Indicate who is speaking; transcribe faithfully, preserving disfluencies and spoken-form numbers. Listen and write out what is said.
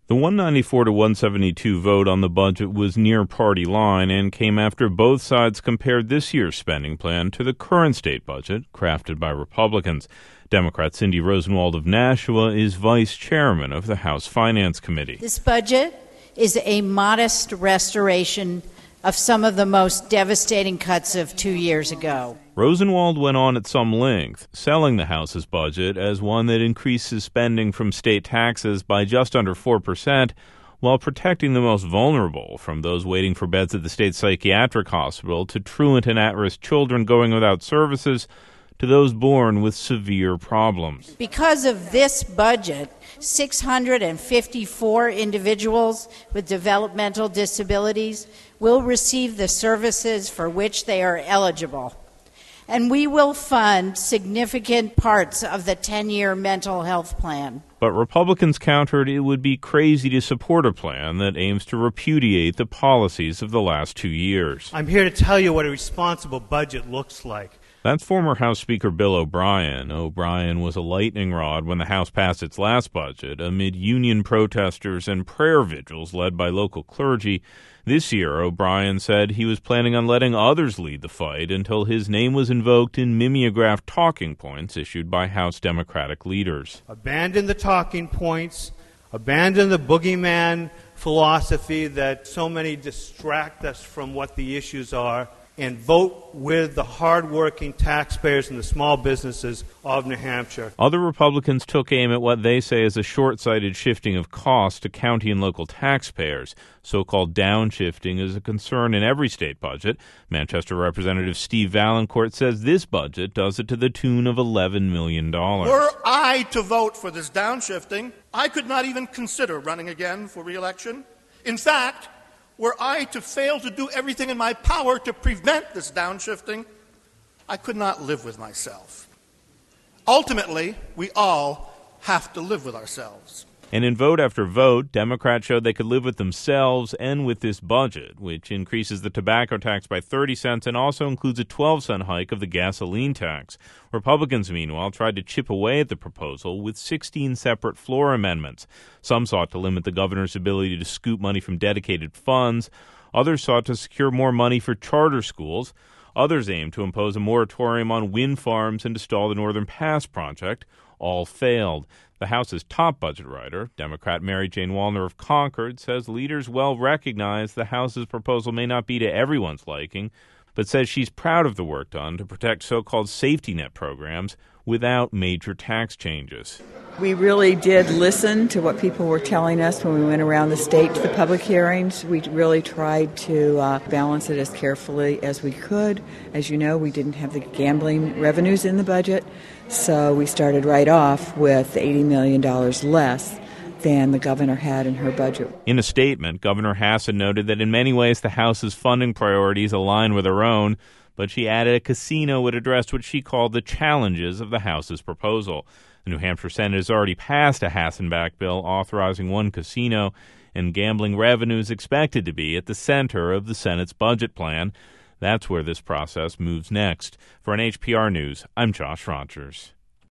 Speaker 1: The one ninety-four to one seventy-two vote on the budget was near party line and came after both sides compared this year's spending plan to the current state budget crafted by Republicans. Democrat Cindy Rosenwald of Nashua is vice chairman of the House Finance Committee.
Speaker 2: This budget is a modest restoration of some of the most devastating cuts of two years ago.
Speaker 1: Rosenwald went on at some length, selling the House's budget as one that increases spending from state taxes by just under four percent, while protecting the most vulnerable, from those waiting for beds at the state psychiatric hospital to truant and at-risk children going without services, to those born with severe problems.
Speaker 2: Because of this budget, six hundred fifty-four individuals with developmental disabilities will receive the services for which they are eligible. And we will fund significant parts of the ten-year mental health plan.
Speaker 1: But Republicans countered it would be crazy to support a plan that aims to repudiate the policies of the last two years.
Speaker 3: I'm here to tell you what a responsible budget looks like.
Speaker 1: That's former House Speaker Bill O'Brien. O'Brien was a lightning rod when the House passed its last budget amid union protesters and prayer vigils led by local clergy. This year, O'Brien said he was planning on letting others lead the fight until his name was invoked in mimeographed talking points issued by House Democratic leaders.
Speaker 3: Abandon the talking points, abandon the boogeyman philosophy that so many distract us from what the issues are, and vote with the hardworking taxpayers and the small businesses of New Hampshire.
Speaker 1: Other Republicans took aim at what they say is a short-sighted shifting of costs to county and local taxpayers. So-called downshifting is a concern in every state budget. Manchester Representative Steve Valancourt says this budget does it to the tune of eleven million dollars.
Speaker 4: Were I to vote for this downshifting, I could not even consider running again for re-election. In fact, were I to fail to do everything in my power to prevent this downshifting, I could not live with myself. Ultimately, we all have to live with ourselves.
Speaker 1: And in vote after vote, Democrats showed they could live with themselves and with this budget, which increases the tobacco tax by thirty cents and also includes a twelve cent hike of the gasoline tax. Republicans, meanwhile, tried to chip away at the proposal with sixteen separate floor amendments. Some sought to limit the governor's ability to scoop money from dedicated funds. Others sought to secure more money for charter schools. Others aimed to impose a moratorium on wind farms and to stall the Northern Pass project. All failed. The House's top budget writer, Democrat Mary Jane Wallner of Concord, says leaders well recognize the House's proposal may not be to everyone's liking, but says she's proud of the work done to protect so-called safety net programs without major tax changes.
Speaker 5: We really did listen to what people were telling us when we went around the state to the public hearings. We really tried to uh, balance it as carefully as we could. As you know, we didn't have the gambling revenues in the budget, so we started right off with eighty million dollars less than the governor had in her budget.
Speaker 1: In a statement, Governor Hassan noted that in many ways the House's funding priorities align with her own, but she added a casino would address what she called the challenges of the House's proposal. The New Hampshire Senate has already passed a Hassan-backed bill authorizing one casino, and gambling revenue is expected to be at the center of the Senate's budget plan. That's where this process moves next. For N H P R News, I'm Josh Rogers.